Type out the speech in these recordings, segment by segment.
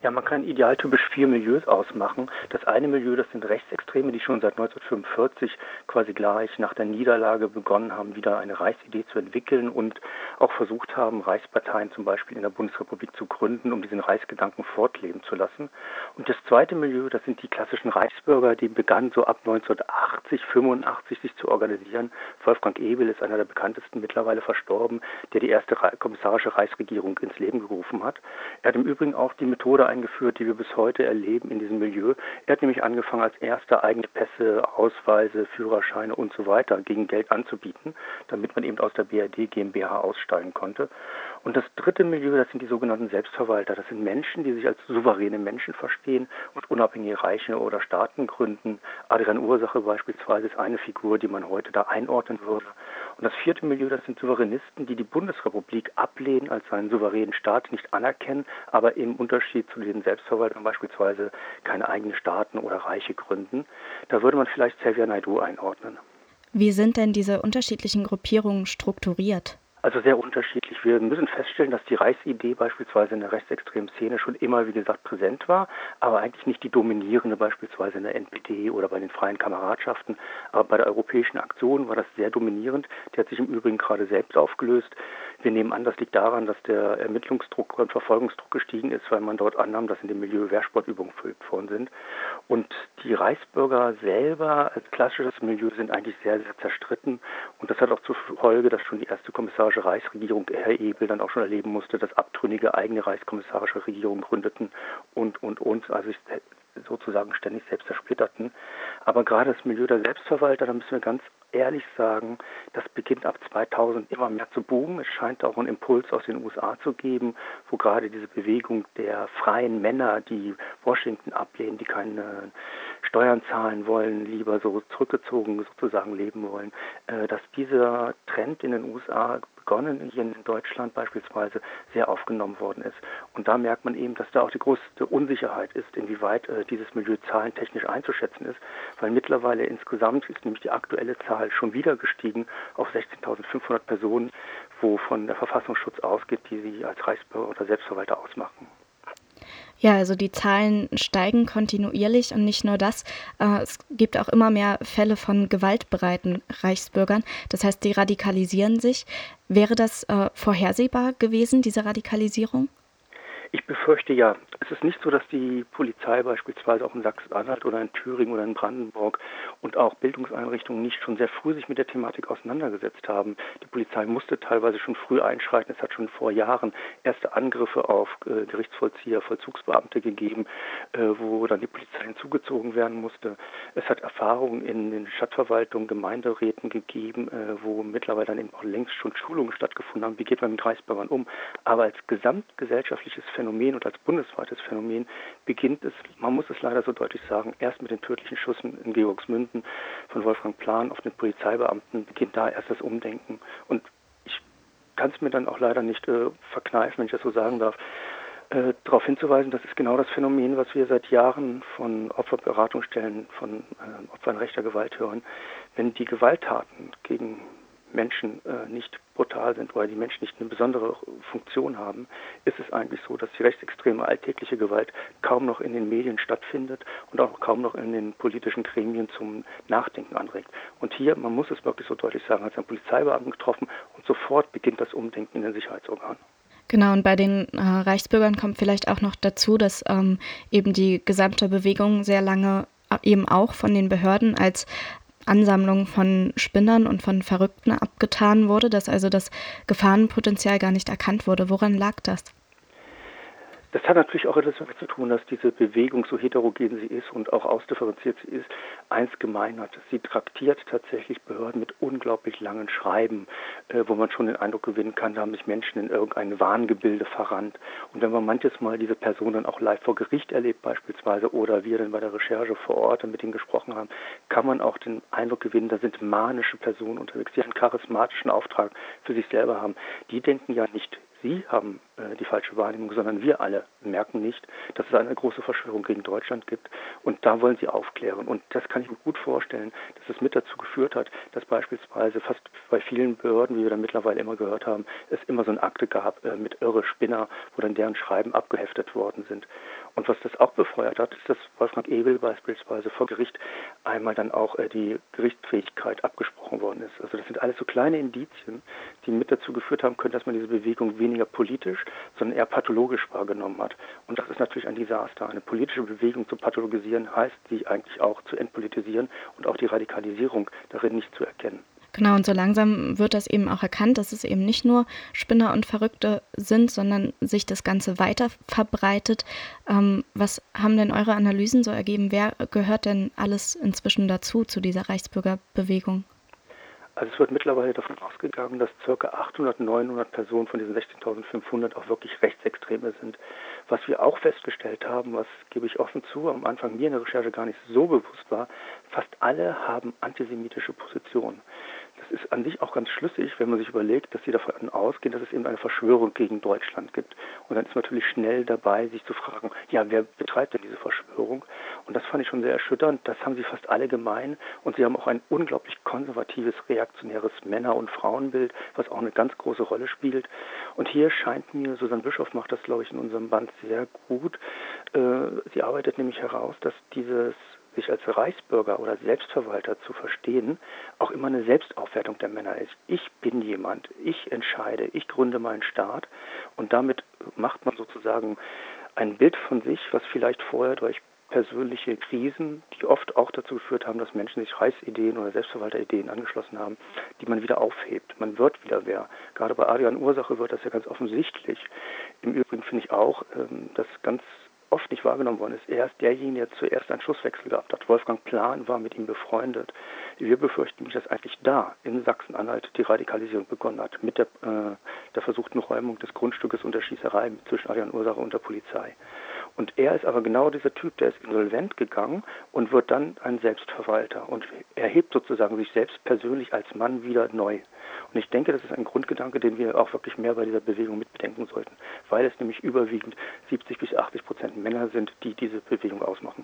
Ja, man kann idealtypisch 4 Milieus ausmachen. Das eine Milieu, das sind Rechtsextreme, die schon seit 1945 quasi gleich nach der Niederlage begonnen haben, wieder eine Reichsidee zu entwickeln und auch versucht haben, Reichsparteien zum Beispiel in der Bundesrepublik zu gründen, um diesen Reichsgedanken fortleben zu lassen. Und das zweite Milieu, das sind die klassischen Reichsbürger, die begannen so ab 1980, 85 sich zu organisieren. Wolfgang Ebel ist einer der bekanntesten, mittlerweile verstorben, der die erste kommissarische Reichsregierung ins Leben gerufen hat. Er hat im Übrigen auch die Methode eingeführt, die wir bis heute erleben in diesem Milieu. Er hat nämlich angefangen, als erster eigene Pässe, Ausweise, Führerscheine und so weiter gegen Geld anzubieten, damit man eben aus der BRD GmbH aussteigen konnte. Und das dritte Milieu, das sind die sogenannten Selbstverwalter. Das sind Menschen, die sich als souveräne Menschen verstehen und unabhängige Reiche oder Staaten gründen. Adrian Ursache beispielsweise ist eine Figur, die man heute da einordnen würde. Und das vierte Milieu, das sind Souveränisten, die die Bundesrepublik ablehnen, als einen souveränen Staat nicht anerkennen, aber im Unterschied zu den Selbstverwaltern beispielsweise keine eigenen Staaten oder Reiche gründen. Da würde man vielleicht Xavier Naidoo einordnen. Wie sind denn diese unterschiedlichen Gruppierungen strukturiert? Also sehr unterschiedlich. Wir müssen feststellen, dass die Reichsidee beispielsweise in der rechtsextremen Szene schon immer, wie gesagt, präsent war, aber eigentlich nicht die dominierende, beispielsweise in der NPD oder bei den Freien Kameradschaften. Aber bei der Europäischen Aktion war das sehr dominierend. Die hat sich im Übrigen gerade selbst aufgelöst. Wir nehmen an, das liegt daran, dass der Ermittlungsdruck und Verfolgungsdruck gestiegen ist, weil man dort annahm, dass in dem Milieu Wehrsportübungen verübt worden sind. Und die Reichsbürger selber als klassisches Milieu sind eigentlich sehr, sehr zerstritten. Und das hat auch zur Folge, dass schon die erste kommissarische Reichsregierung, Herr Ebel, dann auch schon erleben musste, dass abtrünnige eigene reichskommissarische Regierungen gründeten und, also sich sozusagen ständig selbst zersplitterten. Aber gerade das Milieu der Selbstverwalter, da müssen wir ganz ehrlich sagen, das beginnt ab 2000 immer mehr zu boomen. Es scheint auch einen Impuls aus den USA zu geben, wo gerade diese Bewegung der freien Männer, die Washington ablehnen, die keine Steuern zahlen wollen, lieber so zurückgezogen sozusagen leben wollen, dass dieser Trend in den USA begonnen, hier in Deutschland beispielsweise, sehr aufgenommen worden ist. Und da merkt man eben, dass da auch die größte Unsicherheit ist, inwieweit dieses Milieu zahlentechnisch einzuschätzen ist, weil mittlerweile insgesamt ist nämlich die aktuelle Zahl schon wieder gestiegen auf 16.500 Personen, wovon der Verfassungsschutz ausgeht, die sie als Reichsbürger oder Selbstverwalter ausmachen. Ja, also die Zahlen steigen kontinuierlich und nicht nur das, es gibt auch immer mehr Fälle von gewaltbereiten Reichsbürgern. Das heißt, die radikalisieren sich. Wäre das vorhersehbar gewesen, diese Radikalisierung? Ich befürchte ja. Es ist nicht so, dass die Polizei beispielsweise auch in Sachsen-Anhalt oder in Thüringen oder in Brandenburg und auch Bildungseinrichtungen nicht schon sehr früh sich mit der Thematik auseinandergesetzt haben. Die Polizei musste teilweise schon früh einschreiten. Es hat schon vor Jahren erste Angriffe auf Gerichtsvollzieher, Vollzugsbeamte gegeben, wo dann die Polizei hinzugezogen werden musste. Es hat Erfahrungen in den Stadtverwaltungen, Gemeinderäten gegeben, wo mittlerweile dann eben auch längst schon Schulungen stattgefunden haben. Wie geht man mit Reichsbürgern um? Aber als gesamtgesellschaftliches Phänomen und als bundesweites Phänomen beginnt es, man muss es leider so deutlich sagen, erst mit den tödlichen Schüssen in Georgsmünden von Wolfgang Plan auf den Polizeibeamten beginnt da erst das Umdenken. Und ich kann es mir dann auch leider nicht verkneifen, wenn ich das so sagen darf, darauf hinzuweisen, das ist genau das Phänomen, was wir seit Jahren von Opferberatungsstellen, von Opfern rechter Gewalt hören. Wenn die Gewalttaten gegen Menschen nicht brutal sind, weil die Menschen nicht eine besondere Funktion haben, ist es eigentlich so, dass die rechtsextreme alltägliche Gewalt kaum noch in den Medien stattfindet und auch kaum noch in den politischen Gremien zum Nachdenken anregt. Und hier, man muss es wirklich so deutlich sagen, hat es einen Polizeibeamten getroffen und sofort beginnt das Umdenken in den Sicherheitsorganen. Genau, und bei den Reichsbürgern kommt vielleicht auch noch dazu, dass eben die gesamte Bewegung sehr lange eben auch von den Behörden als Ansammlung von Spinnern und von Verrückten abgetan wurde, dass also das Gefahrenpotenzial gar nicht erkannt wurde. Woran lag das? Das hat natürlich auch etwas damit zu tun, dass diese Bewegung, so heterogen sie ist und auch ausdifferenziert sie ist, eins gemein hat. Sie traktiert tatsächlich Behörden mit unglaublich langen Schreiben, wo man schon den Eindruck gewinnen kann, da haben sich Menschen in irgendein Wahngebilde verrannt. Und wenn man manches Mal diese Person dann auch live vor Gericht erlebt beispielsweise oder wir dann bei der Recherche vor Ort mit ihnen gesprochen haben, kann man auch den Eindruck gewinnen, da sind manische Personen unterwegs, die einen charismatischen Auftrag für sich selber haben. Die denken ja nicht Sie haben die falsche Wahrnehmung, sondern wir alle merken nicht, dass es eine große Verschwörung gegen Deutschland gibt. Und da wollen sie aufklären. Und das kann ich mir gut vorstellen, dass es mit dazu geführt hat, dass beispielsweise fast bei vielen Behörden, wie wir dann mittlerweile immer gehört haben, es immer so eine Akte gab mit irre Spinner, wo dann deren Schreiben abgeheftet worden sind. Und was das auch befeuert hat, ist, dass Wolfgang Ebel beispielsweise vor Gericht einmal dann auch die Gerichtsfähigkeit abgesprochen worden ist. Also das sind alles so kleine Indizien, die mit dazu geführt haben können, dass man diese Bewegung weniger politisch, sondern eher pathologisch wahrgenommen hat. Und das ist natürlich ein Desaster. Eine politische Bewegung zu pathologisieren heißt, sie eigentlich auch zu entpolitisieren und auch die Radikalisierung darin nicht zu erkennen. Genau, und so langsam wird das eben auch erkannt, dass es eben nicht nur Spinner und Verrückte sind, sondern sich das Ganze weiter verbreitet. Was haben denn eure Analysen so ergeben? Wer gehört denn alles inzwischen dazu, zu dieser Reichsbürgerbewegung? Also es wird mittlerweile davon ausgegangen, dass ca. 800, 900 Personen von diesen 16.500 auch wirklich Rechtsextreme sind. Was wir auch festgestellt haben, was gebe ich offen zu, am Anfang mir in der Recherche gar nicht so bewusst war, fast alle haben antisemitische Positionen. Das ist an sich auch ganz schlüssig, wenn man sich überlegt, dass sie davon ausgehen, dass es eben eine Verschwörung gegen Deutschland gibt. Und dann ist man natürlich schnell dabei, sich zu fragen, ja, wer betreibt denn diese Verschwörung? Und das fand ich schon sehr erschütternd. Das haben sie fast alle gemein. Und sie haben auch ein unglaublich konservatives, reaktionäres Männer- und Frauenbild, was auch eine ganz große Rolle spielt. Und hier scheint mir, Susanne Bischof macht das, glaube ich, in unserem Band sehr gut. Sie arbeitet nämlich heraus, dass dieses sich als Reichsbürger oder Selbstverwalter zu verstehen, auch immer eine Selbstaufwertung der Männer ist. Ich bin jemand, ich entscheide, ich gründe meinen Staat und damit macht man sozusagen ein Bild von sich, was vielleicht vorher durch persönliche Krisen, die oft auch dazu geführt haben, dass Menschen sich Reichsideen oder Selbstverwalterideen angeschlossen haben, die man wieder aufhebt. Man wird wieder wer. Gerade bei Adrian Ursache wird das ja ganz offensichtlich. Im Übrigen finde ich auch, dass ganz oft nicht wahrgenommen worden ist. Er ist derjenige, der zuerst einen Schusswechsel gehabt hat. Wolfgang Plan war mit ihm befreundet. Wir befürchten nämlich, dass eigentlich da in Sachsen-Anhalt die Radikalisierung begonnen hat, mit der versuchten Räumung des Grundstückes und der Schießerei zwischen Adrian Ursache und der Polizei. Und er ist aber genau dieser Typ, der ist insolvent gegangen und wird dann ein Selbstverwalter und erhebt sozusagen sich selbst persönlich als Mann wieder neu. Und ich denke, das ist ein Grundgedanke, den wir auch wirklich mehr bei dieser Bewegung mitbedenken sollten, weil es nämlich überwiegend 70-80% Männer sind, die diese Bewegung ausmachen.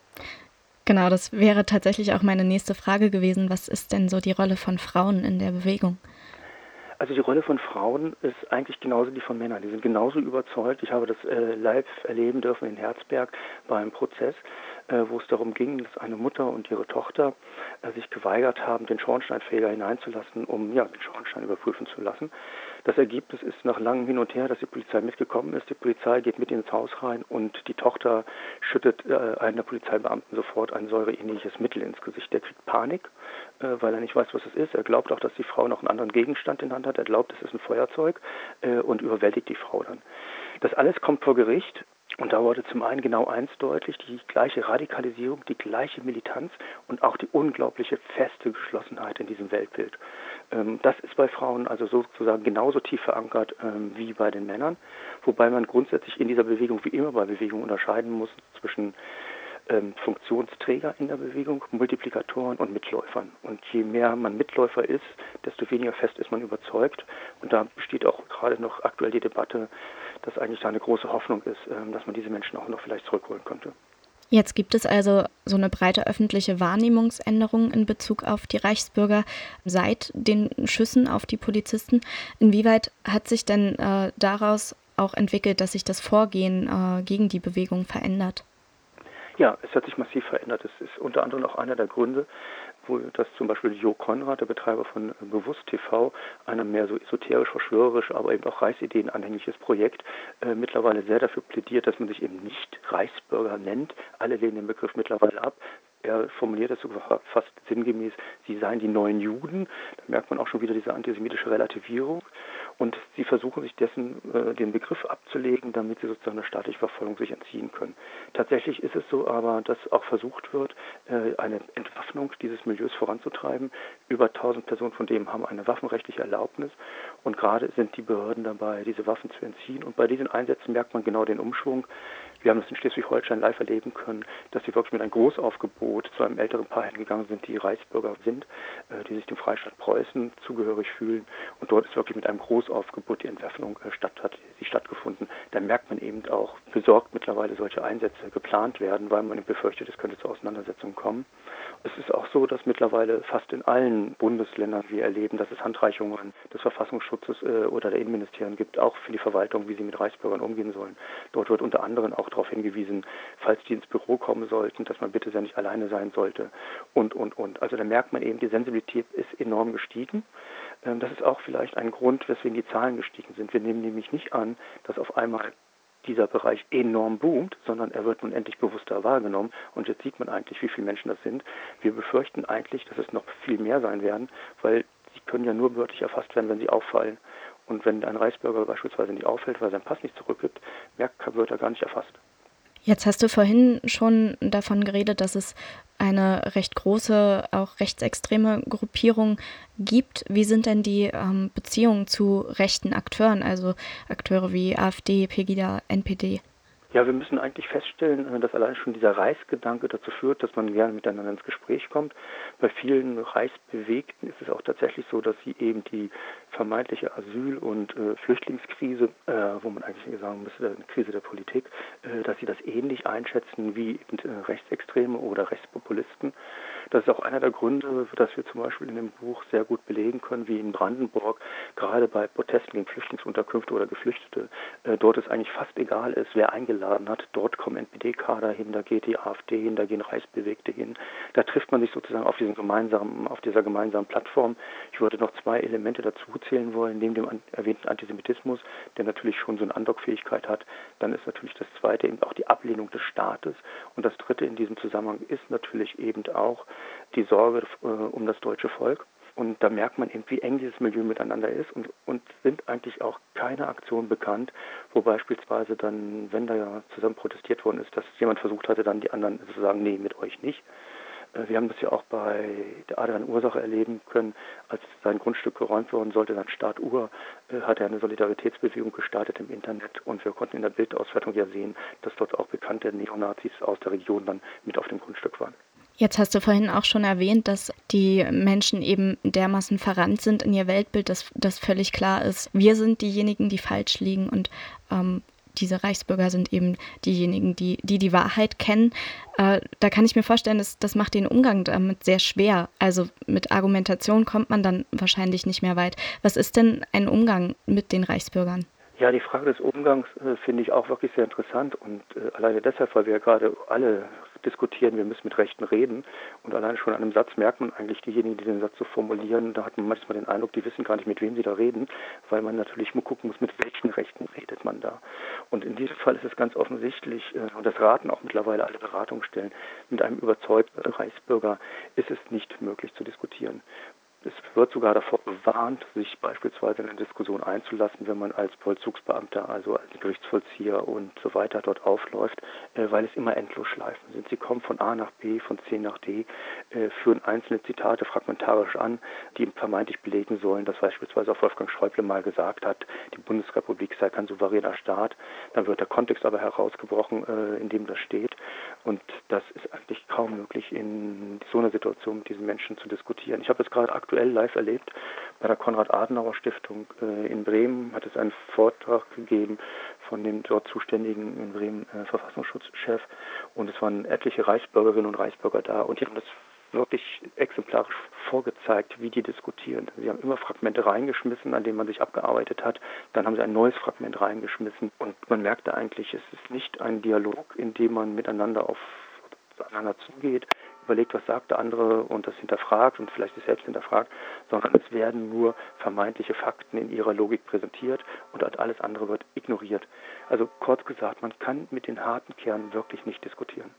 Genau, das wäre tatsächlich auch meine nächste Frage gewesen. Was ist denn so die Rolle von Frauen in der Bewegung? Also die Rolle von Frauen ist eigentlich genauso die von Männern. Die sind genauso überzeugt. Ich habe das live erleben dürfen in Herzberg bei einem Prozess, wo es darum ging, dass eine Mutter und ihre Tochter sich geweigert haben, den Schornsteinfeger hineinzulassen, um den Schornstein überprüfen zu lassen. Das Ergebnis ist nach langem Hin und Her, dass die Polizei mitgekommen ist. Die Polizei geht mit ins Haus rein und die Tochter schüttet einem der Polizeibeamten sofort ein säureähnliches Mittel ins Gesicht. Der kriegt Panik, weil er nicht weiß, was es ist. Er glaubt auch, dass die Frau noch einen anderen Gegenstand in der Hand hat. Er glaubt, es ist ein Feuerzeug und überwältigt die Frau dann. Das alles kommt vor Gericht. Und da wurde zum einen genau eins deutlich, die gleiche Radikalisierung, die gleiche Militanz und auch die unglaubliche feste Geschlossenheit in diesem Weltbild. Das ist bei Frauen also sozusagen genauso tief verankert wie bei den Männern, wobei man grundsätzlich in dieser Bewegung wie immer bei Bewegungen unterscheiden muss zwischen Funktionsträger in der Bewegung, Multiplikatoren und Mitläufern. Und je mehr man Mitläufer ist, desto weniger fest ist man überzeugt. Und da besteht auch gerade noch aktuell die Debatte, dass eigentlich da eine große Hoffnung ist, dass man diese Menschen auch noch vielleicht zurückholen könnte. Jetzt gibt es also so eine breite öffentliche Wahrnehmungsänderung in Bezug auf die Reichsbürger seit den Schüssen auf die Polizisten. Inwieweit hat sich denn daraus auch entwickelt, dass sich das Vorgehen gegen die Bewegung verändert? Ja, es hat sich massiv verändert. Es ist unter anderem auch einer der Gründe, wo das zum Beispiel Jo Konrad, der Betreiber von Bewusst TV, einem mehr so esoterisch-verschwörerisch, aber eben auch Reichsideen anhängliches Projekt, mittlerweile sehr dafür plädiert, dass man sich eben nicht Reichsbürger nennt. Alle lehnen den Begriff mittlerweile ab. Er formuliert es sogar fast sinngemäß, sie seien die neuen Juden. Da merkt man auch schon wieder diese antisemitische Relativierung. Und sie versuchen sich dessen den Begriff abzulegen, damit sie sozusagen der staatlichen Verfolgung sich entziehen können. Tatsächlich ist es so aber, dass auch versucht wird, eine Entwaffnung dieses Milieus voranzutreiben. Über 1000 Personen von denen haben eine waffenrechtliche Erlaubnis. Und gerade sind die Behörden dabei, diese Waffen zu entziehen. Und bei diesen Einsätzen merkt man genau den Umschwung. Wir haben das in Schleswig-Holstein live erleben können, dass sie wirklich mit einem Großaufgebot zu einem älteren Paar hingegangen sind, die Reichsbürger sind, die sich dem Freistaat Preußen zugehörig fühlen. Und dort ist wirklich mit einem Großaufgebot die Entwaffnung stattgefunden. Da merkt man eben auch besorgt mittlerweile solche Einsätze geplant werden, weil man befürchtet, es könnte zu Auseinandersetzungen kommen. Es ist auch so, dass mittlerweile fast in allen Bundesländern wir erleben, dass es Handreichungen des Verfassungsschutzes oder der Innenministerien gibt, auch für die Verwaltung, wie sie mit Reichsbürgern umgehen sollen. Dort wird unter anderem auch darauf hingewiesen, falls die ins Büro kommen sollten, dass man bitte sehr nicht alleine sein sollte und. Also da merkt man eben, die Sensibilität ist enorm gestiegen. Das ist auch vielleicht ein Grund, weswegen die Zahlen gestiegen sind. Wir nehmen nämlich nicht an, dass auf einmal dieser Bereich enorm boomt, sondern er wird nun endlich bewusster wahrgenommen. Und jetzt sieht man eigentlich, wie viele Menschen das sind. Wir befürchten eigentlich, dass es noch viel mehr sein werden, weil sie können ja nur wörtlich erfasst werden, wenn sie auffallen. Und wenn ein Reichsbürger beispielsweise nicht auffällt, weil er seinen Pass nicht zurückgibt, wird er gar nicht erfasst. Jetzt hast du vorhin schon davon geredet, dass es eine recht große, auch rechtsextreme Gruppierung gibt. Wie sind denn die Beziehungen zu rechten Akteuren, also Akteure wie AfD, Pegida, NPD? Ja, wir müssen eigentlich feststellen, dass allein schon dieser Reichsgedanke dazu führt, dass man gerne miteinander ins Gespräch kommt. Bei vielen Reichsbewegten ist es auch tatsächlich so, dass sie eben die vermeintliche Asyl- und Flüchtlingskrise, wo man eigentlich sagen müsste, eine Krise der Politik, dass sie das ähnlich einschätzen wie eben Rechtsextreme oder Rechtspopulisten. Das ist auch einer der Gründe, dass wir zum Beispiel in dem Buch sehr gut belegen können, wie in Brandenburg, gerade bei Protesten gegen Flüchtlingsunterkünfte oder Geflüchtete, dort es eigentlich fast egal ist, wer eingeladen hat. Dort kommen NPD-Kader hin, da geht die AfD hin, da gehen Reichsbewegte hin. Da trifft man sich sozusagen auf dieser gemeinsamen Plattform. Ich würde noch 2 Elemente dazu zählen wollen, neben dem erwähnten Antisemitismus, der natürlich schon so eine Andockfähigkeit hat. Dann ist natürlich das zweite eben auch die Ablehnung des Staates. Und das dritte in diesem Zusammenhang ist natürlich eben auch die Sorge um das deutsche Volk. Und da merkt man eben, wie eng dieses Milieu miteinander ist und sind eigentlich auch keine Aktionen bekannt, wo beispielsweise dann, wenn da ja zusammen protestiert worden ist, dass jemand versucht hatte, dann die anderen zu sagen, nee, mit euch nicht. Wir haben das ja auch bei der Adrian Ursache erleben können, als sein Grundstück geräumt worden sollte, sein Staat Ur, hat er eine Solidaritätsbewegung gestartet im Internet und wir konnten in der Bildauswertung ja sehen, dass dort auch bekannte Neonazis aus der Region dann mit auf dem Grundstück waren. Jetzt hast du vorhin auch schon erwähnt, dass die Menschen eben dermaßen verrannt sind in ihr Weltbild, dass völlig klar ist, wir sind diejenigen, die falsch liegen und diese Reichsbürger sind eben diejenigen, die Wahrheit kennen. Da kann ich mir vorstellen, das macht den Umgang damit sehr schwer. Also mit Argumentation kommt man dann wahrscheinlich nicht mehr weit. Was ist denn ein Umgang mit den Reichsbürgern? Ja, die Frage des Umgangs finde ich auch wirklich sehr interessant und alleine deshalb, weil wir ja gerade alle diskutieren, wir müssen mit Rechten reden und alleine schon an einem Satz merkt man eigentlich, diejenigen, die den Satz so formulieren, da hat man manchmal den Eindruck, die wissen gar nicht, mit wem sie da reden, weil man natürlich nur gucken muss, mit welchen Rechten redet man da. Und in diesem Fall ist es ganz offensichtlich, und das raten auch mittlerweile alle Beratungsstellen, mit einem überzeugten Reichsbürger ist es nicht möglich zu diskutieren. Es wird sogar davor gewarnt, sich beispielsweise in eine Diskussion einzulassen, wenn man als Vollzugsbeamter, also als Gerichtsvollzieher und so weiter dort aufläuft, weil es immer Endlosschleifen sind. Sie kommen von A nach B, von C nach D, führen einzelne Zitate fragmentarisch an, die vermeintlich belegen sollen, dass beispielsweise auch Wolfgang Schäuble mal gesagt hat, die Bundesrepublik sei kein souveräner Staat. Dann wird der Kontext aber herausgebrochen, in dem das steht. Und das ist eigentlich kaum möglich, in so einer Situation mit diesen Menschen zu diskutieren. Ich habe es gerade aktuell live erlebt. Bei der Konrad-Adenauer-Stiftung in Bremen hat es einen Vortrag gegeben von dem dort zuständigen in Bremen Verfassungsschutzchef und es waren etliche Reichsbürgerinnen und Reichsbürger da und die haben das wirklich exemplarisch vorgezeigt, wie die diskutieren. Sie haben immer Fragmente reingeschmissen, an denen man sich abgearbeitet hat. Dann haben sie ein neues Fragment reingeschmissen und man merkte eigentlich, es ist nicht ein Dialog, in dem man miteinander aufeinander zugeht, überlegt, was sagt der andere und das hinterfragt und vielleicht sich selbst hinterfragt, sondern es werden nur vermeintliche Fakten in ihrer Logik präsentiert und alles andere wird ignoriert. Also kurz gesagt, man kann mit den harten Kernen wirklich nicht diskutieren.